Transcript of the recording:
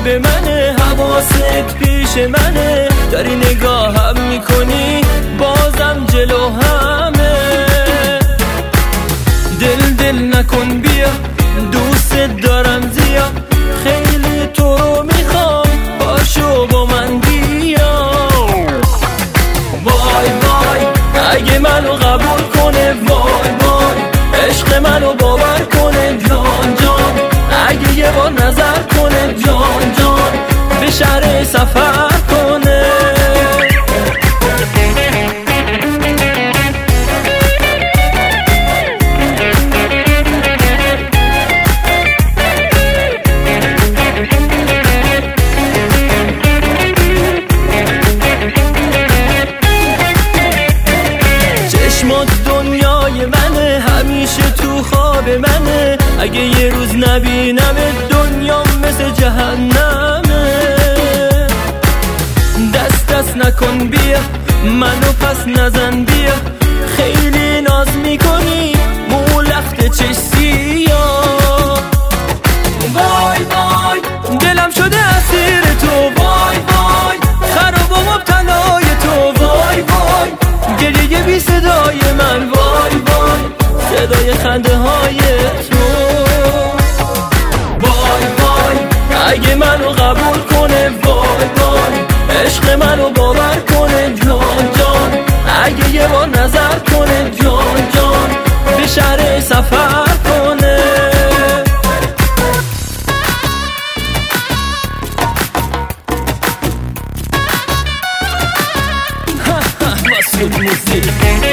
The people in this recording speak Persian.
منه، حواست پیش منه، داری نگاهم میکنی بازم جلو همه. دل نکن بیا، دوست دارم زیا، خیلی تو رو میخوام، باشو با من بیا. وای وای اگه منو قبول کنه، وای وای عشق منو باور کنه، جان جان اگه یه بار نظر کنه، جان جان به شهر سفر کنه. چشمات دنیای منه، همیشه تو خواب منه، اگه یه روز نبینم دنیا مثل جهنمه. دست نکن بیا، منو پس نزن بیا، خیلی ناز میکنی مو لخت چش سیاه. وای وای دلم شده اسیر تو، وای وای خراب و مبتلای تو، وای وای گریه بی صدای من، وای وای صدای خنده های تو. وای وای اگه منو قبول کنه، وای وای عشق منو باور کنه، جان جان اگه یه بار نظر کنه، جان جان به شهر سفر کنه. مسعود موسیقی